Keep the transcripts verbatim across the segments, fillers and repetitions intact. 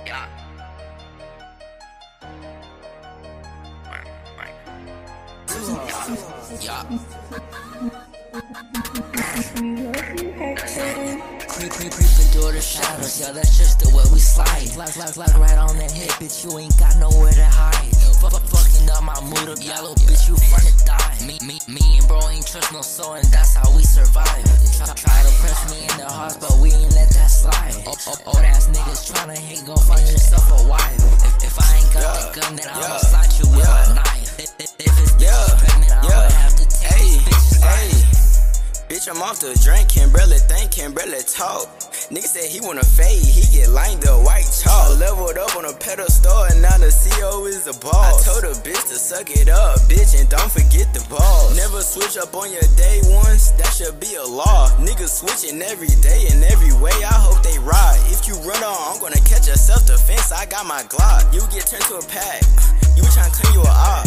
Yeah. Yeah. Creep, creep, creeping through the shadows, yeah, that's just the way we slide. Like, like, like, right on that hip, bitch, you ain't got nowhere to hide. Fuck, fuck, fucking up my mood up, yellow, bitch, you finna die. Me, me, me and bro ain't trust no soul, and that's how we survive. Try, try to press me in the heart, but we ain't let that slide. Oh, oh, old ass niggas tryna hate, gon' find yourself a wife. If, if I ain't got yeah, the gun, then I'ma yeah, slide you with yeah, a knife. If, if, if it's yeah, pregnant, I'ma yeah, have to take hey, this bitch's life. Bitch, I'm off the drink, can barely think, can barely talk. Nigga said he wanna fade, he get lined up white chalk. Leveled up on a pedestal, and now the C E O is the boss. I told a bitch to suck it up, bitch, and don't forget the balls. Never switch up on your day once, that should be a law. Niggas switching every day and every way, I hope they ride. If you run on, I'm gonna catch a self-defense, I got my Glock. You get turned to a pack, you tryna clean you a op.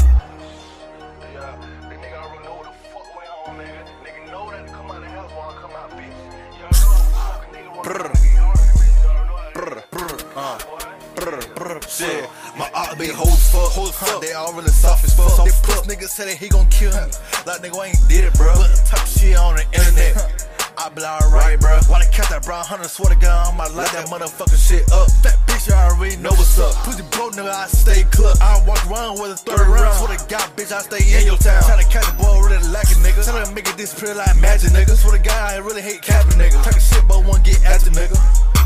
Brr, brr, brr, uh, brr, brr, shit. My op be hold fuck, hold fuck. They all really soft as fuck. This fuck nigga said that he gon' kill him. Like nigga ain't did it, bro. Talk shit on the internet. I be alright, bro. Why they catch that brown hunter? Swear to God, I might light that motherfucking shit up. That bitch, I already know what's up. Pussy broke, nigga, I stay club. I walk around with a third round. Swear to God, bitch, I stay in your town. Tryna catch a boy, really lacking, nigga. Tryna make it disappear like magic, nigga. Swear to God, I really hate capping, nigga. Talking shit, but won't get after, nigga.